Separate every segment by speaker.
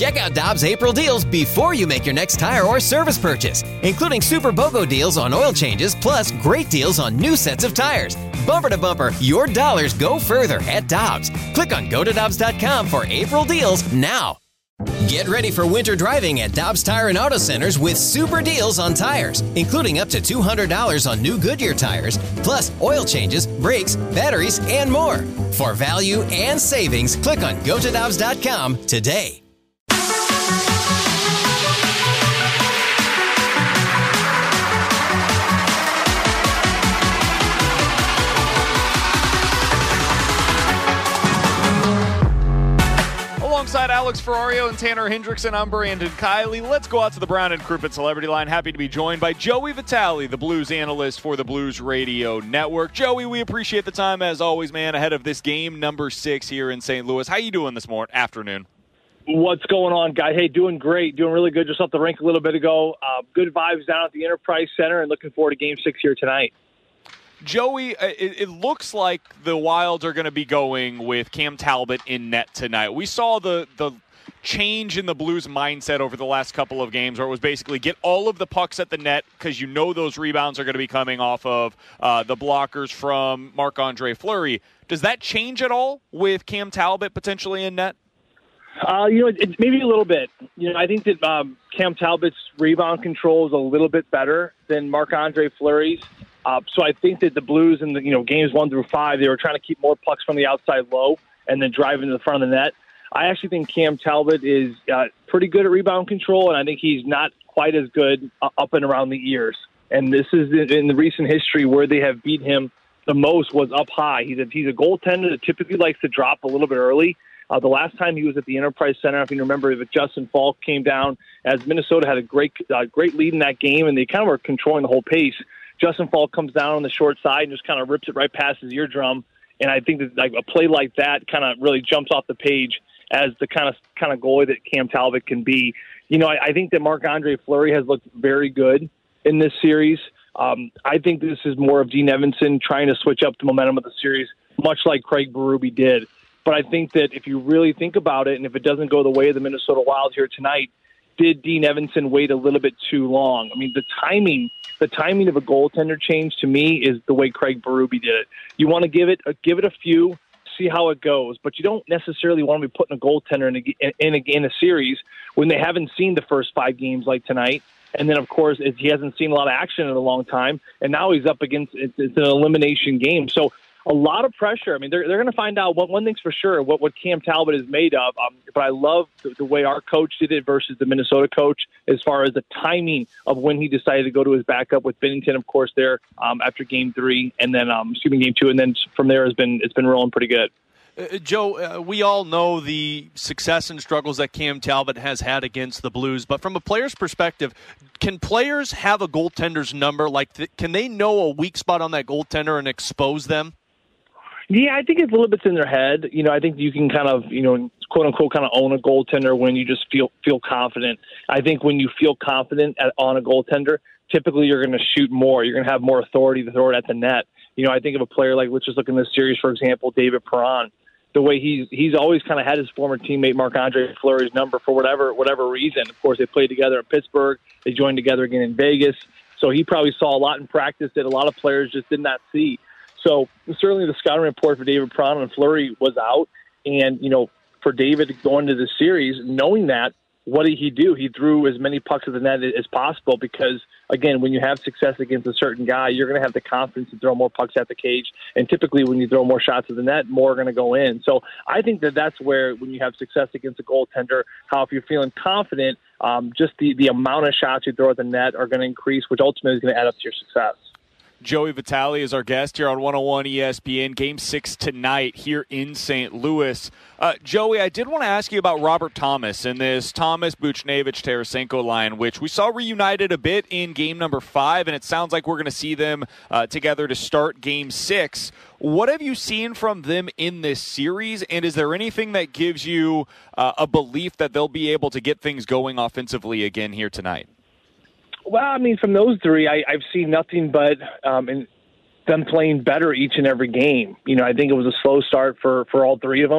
Speaker 1: Check out Dobbs April deals before you make your next tire or service purchase, including Super BOGO deals on oil changes, plus great deals on new sets of tires. Bumper to bumper, your dollars go further at Dobbs. Click on gotodobbs.com for April deals now. Get ready for winter driving at Dobbs Tire and Auto Centers with super deals on tires, including up to $200 on new Goodyear tires, plus oil changes, brakes, batteries, and more. For value and savings, click on gotodobbs.com today.
Speaker 2: Alongside Alex Ferrario and Tanner Hendrickson, I'm Brandon Kiley. Let's go out to the Brown and Crouppen Celebrity Line. Happy to be joined by Joey Vitale, the Blues analyst for the Blues Radio Network. Joey, we appreciate the time as always, man, ahead of this game number 6 here in St. Louis. How you doing this afternoon?
Speaker 3: What's going on, guys? Hey, doing great. Doing really good. Just off the rink a little bit ago. Good vibes down at the Enterprise Center and looking forward to Game 6 here tonight.
Speaker 2: Joey, it looks like the Wilds are going to be going with Cam Talbot in net tonight. We saw the change in the Blues mindset over the last couple of games where it was basically get all of the pucks at the net because you know those rebounds are going to be coming off of the blockers from Marc-Andre Fleury. Does that change at all with Cam Talbot potentially in net?
Speaker 3: It's maybe a little bit. I think that Cam Talbot's rebound control is a little bit better than Marc-Andre Fleury's. So I think that the Blues in the games 1 through 5, they were trying to keep more pucks from the outside low and then drive into the front of the net. I actually think Cam Talbot is pretty good at rebound control, and I think he's not quite as good up and around the ears. And this is in the recent history where they have beat him the most was up high. He's a goaltender that typically likes to drop a little bit early. The last time he was at the Enterprise Center, if you remember, Justin Falk came down as Minnesota had a great lead in that game, and they kind of were controlling the whole pace. Justin Falk comes down on the short side and just kind of rips it right past his eardrum. And I think that a play like that kind of really jumps off the page as the kind of goalie that Cam Talbot can be. I think that Marc-Andre Fleury has looked very good in this series. I think this is more of Dean Evason trying to switch up the momentum of the series, much like Craig Berube did. But I think that if you really think about it, and if it doesn't go the way of the Minnesota Wild here tonight, did Dean Evason wait a little bit too long? I mean, the timing of a goaltender change to me is the way Craig Berube did it. You want to give it a few, see how it goes, but you don't necessarily want to be putting a goaltender in a series when they haven't seen the first 5 games like tonight. And then, of course, he hasn't seen a lot of action in a long time, and now he's up against it's an elimination game. So a lot of pressure. I mean, they're going to find out one thing's for sure, what Cam Talbot is made of. But I love the way our coach did it versus the Minnesota coach as far as the timing of when he decided to go to his backup with Binnington, of course, there after Game 3, and then Game 2, and then from there it's been rolling pretty good.
Speaker 4: Joe, we all know the success and struggles that Cam Talbot has had against the Blues, but from a player's perspective, can players have a goaltender's number? Can they know a weak spot on that goaltender and expose them?
Speaker 3: Yeah, I think it's a little bit in their head. I think you can kind of, quote unquote, kind of own a goaltender when you just feel confident. I think when you feel confident on a goaltender, typically you're going to shoot more. You're going to have more authority to throw it at the net. I think of a player like, let's just look in this series, for example, David Perron. The way he's always kind of had his former teammate Marc-Andre Fleury's number for whatever reason. Of course, they played together in Pittsburgh. They joined together again in Vegas. So he probably saw a lot in practice that a lot of players just did not see. So certainly the scouting report for David Perron and Fleury was out. And, for David to go into the series, knowing that, what did he do? He threw as many pucks at the net as possible because, again, when you have success against a certain guy, you're going to have the confidence to throw more pucks at the cage. And typically when you throw more shots at the net, more are going to go in. So I think that's where, when you have success against a goaltender, how if you're feeling confident, just the amount of shots you throw at the net are going to increase, which ultimately is going to add up to your success.
Speaker 2: Joey Vitale is our guest here on 101 ESPN. Game 6 tonight here in St. Louis. Joey, I did want to ask you about Robert Thomas and this Thomas, Buchnevich, Tarasenko line, which we saw reunited a bit in game number 5, and it sounds like we're going to see them together to start Game 6. What have you seen from them in this series, and is there anything that gives you a belief that they'll be able to get things going offensively again here tonight?
Speaker 3: Well, I mean, from those three, I've seen nothing but them playing better each and every game. I think it was a slow start for all three of them.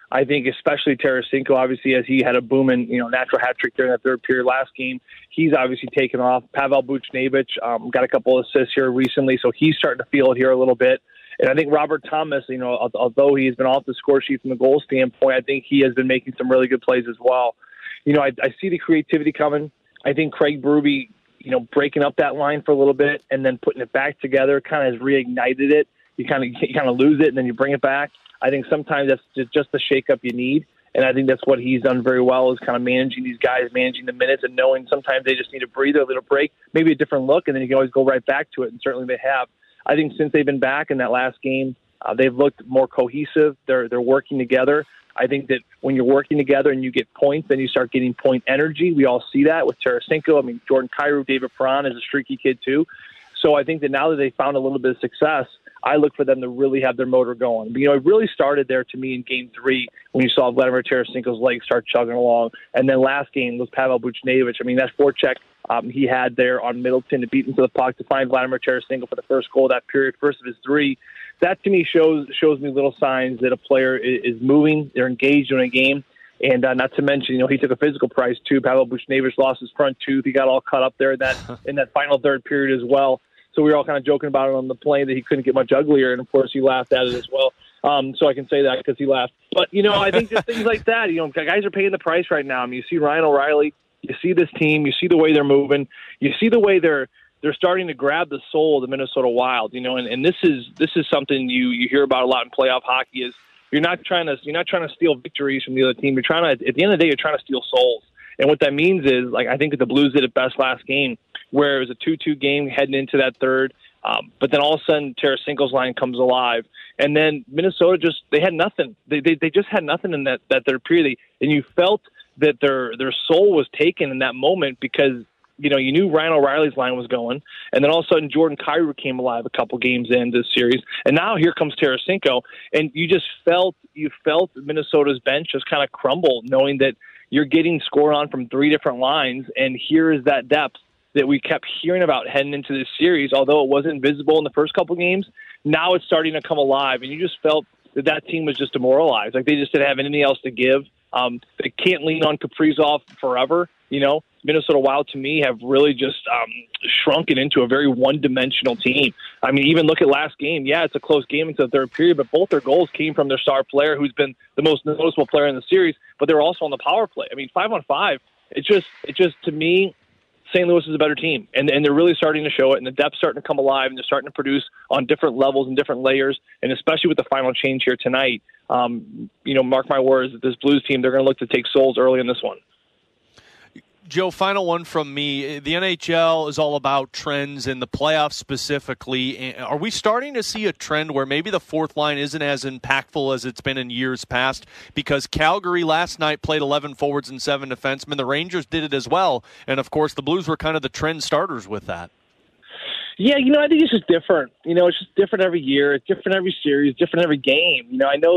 Speaker 3: I think especially Tarasenko, obviously, as he had a booming, natural hat trick during that third period last game, he's obviously taken off. Pavel Buchnevich got a couple assists here recently, so he's starting to feel it here a little bit. And I think Robert Thomas, although he's been off the score sheet from the goal standpoint, I think he has been making some really good plays as well. I see the creativity coming. I think Craig Berube, breaking up that line for a little bit and then putting it back together kind of has reignited it. You kind of lose it and then you bring it back. I think sometimes that's just the shakeup you need. And I think that's what he's done very well, is kind of managing these guys, managing the minutes, and knowing sometimes they just need a breather, a little break, maybe a different look, and then you can always go right back to it. And certainly they have. I think since they've been back in that last game, they've looked more cohesive. They're working together. I think that when you're working together and you get points, then you start getting point energy. We all see that with Tarasenko. I mean, Jordan Kyrou, David Perron is a streaky kid too. So I think that now that they found a little bit of success, I look for them to really have their motor going. But, it really started there to me in Game 3 when you saw Vladimir Tarasenko's legs start chugging along. And then last game was Pavel Buchnevich. I mean, that forecheck he had there on Middleton to beat into the puck to find Vladimir Tarasenko for the first goal of that period, first of his 3. That to me shows me little signs that a player is moving, they're engaged in a game. And not to mention, he took a physical price too. Pavel Buchnevich lost his front tooth. He got all cut up there in that final third period as well. So we were all kind of joking about it on the plane that he couldn't get much uglier, and of course he laughed at it as well. So I can say that because he laughed. But I think just things like that. Guys are paying the price right now. I mean, you see Ryan O'Reilly, you see this team, you see the way they're moving, you see the way they're starting to grab the soul of the Minnesota Wild. And this is something you hear about a lot in playoff hockey. Is you're not trying to steal victories from the other team. You're trying to, at the end of the day, you're trying to steal souls. And what that means is, I think that the Blues did it best last game, where it was a 2-2 game heading into that third. But then all of a sudden, Tarasenko's line comes alive. And then Minnesota they had nothing. They just had nothing in that third period. And you felt that their soul was taken in that moment because, you knew Ryan O'Reilly's line was going. And then all of a sudden, Jordan Kyrou came alive a couple games into this series. And now here comes Tarasenko. And you felt Minnesota's bench just kind of crumble, knowing that you're getting scored on from 3 different lines, and here is that depth that we kept hearing about heading into this series. Although it wasn't visible in the first couple games, now it's starting to come alive, and you just felt that team was just demoralized. They just didn't have anything else to give. They can't lean on Kaprizov forever. Minnesota Wild, to me, have really just shrunken into a very one-dimensional team. I mean, even look at last game. Yeah, it's a close game into the third period, but both their goals came from their star player, who's been the most noticeable player in the series, but they were also on the power play. I mean, 5-on-5, it's just to me, St. Louis is a better team, and they're really starting to show it, and the depth's starting to come alive, and they're starting to produce on different levels and different layers, and especially with the final change here tonight, mark my words, that this Blues team, they're going to look to take souls early in this one.
Speaker 4: Joe, final one from me. The NHL is all about trends and the playoffs specifically. Are we starting to see a trend where maybe the fourth line isn't as impactful as it's been in years past? Because Calgary last night played 11 forwards and 7 defensemen. The Rangers did it as well. And, of course, the Blues were kind of the trend starters with that.
Speaker 3: Yeah, I think it's just different. It's just different every year. It's different every series, different every game.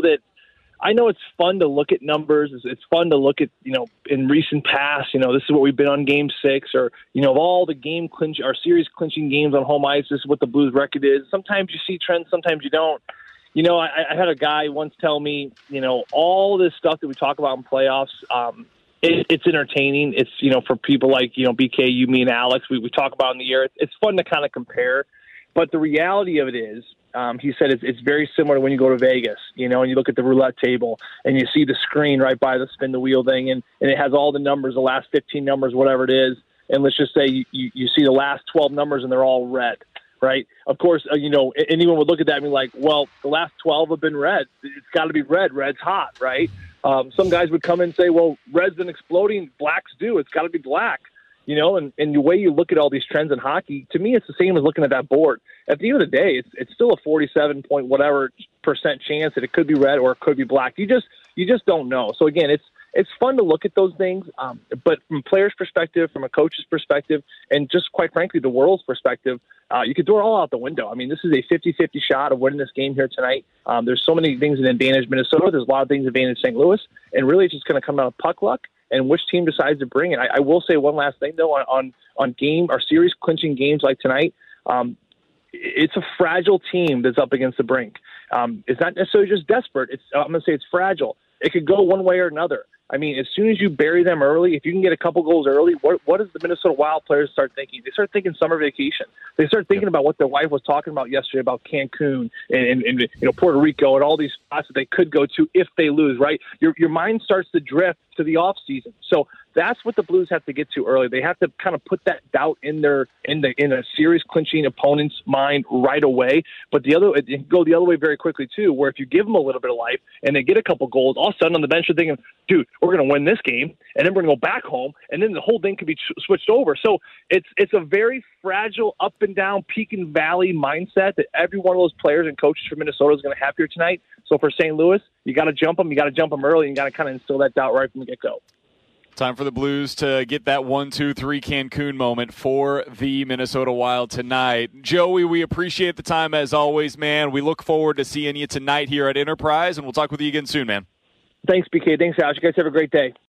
Speaker 3: I know it's fun to look at numbers. It's fun to look at, in recent past, this is what we've been on Game 6, or, of all the our series clinching games on home ice, this is what the Blues record is. Sometimes you see trends, sometimes you don't. I had a guy once tell me, all this stuff that we talk about in playoffs, it's entertaining. It's, for people like, BK, you, me, and Alex, we talk about in the air. It's fun to kind of compare. But the reality of it is, he said it's very similar to when you go to Vegas, and you look at the roulette table and you see the screen right by the spin the wheel thing, and it has all the numbers, the last 15 numbers, whatever it is. And let's just say you see the last 12 numbers and they're all red, right? Of course, anyone would look at that and be like, well, the last 12 have been red. It's got to be red. Red's hot, right? Some guys would come in and say, well, red's been exploding. Blacks do. It's got to be black. And the way you look at all these trends in hockey, to me, it's the same as looking at that board. At the end of the day, it's still a 47% chance that it could be red or it could be black. You just don't know. So again, it's fun to look at those things, but from a player's perspective, from a coach's perspective, and just quite frankly, the world's perspective, you could throw it all out the window. I mean, this is a 50-50 shot of winning this game here tonight. There's so many things that advantage Minnesota. There's a lot of things that advantage St. Louis, and really it's just going to come down to puck luck and which team decides to bring it. I will say one last thing, though, on game or series clinching games like tonight. It's a fragile team that's up against the brink. It's not necessarily just desperate. I'm going to say it's fragile. it could go one way or another. I mean, as soon as you bury them early, if you can get a couple goals early, what does the Minnesota Wild players start thinking? They start thinking summer vacation. They start thinking about what their wife was talking about yesterday about Cancun and Puerto Rico and all these spots that they could go to if they lose, right? Your mind starts to drift to the off season. So that's what the Blues have to get to early. They have to kind of put that doubt in a series clinching opponent's mind right away. But it can go the other way very quickly too, where if you give them a little bit of life and they get a couple goals, all of a sudden on the bench they're thinking, dude, we're going to win this game, and then we're going to go back home, and then the whole thing could be switched over. So it's a very fragile up and down, peak and valley mindset that every one of those players and coaches for Minnesota is going to have here tonight. So for St. Louis, you got to jump them. You got to jump them early, and you got to kind of instill that doubt right from the get-go.
Speaker 2: Time for the Blues to get that 1-2-3 Cancun moment for the Minnesota Wild tonight. Joey, we appreciate the time as always, man. We look forward to seeing you tonight here at Enterprise, and we'll talk with you again soon, man.
Speaker 3: Thanks, BK. Thanks, Alex. You guys have a great day.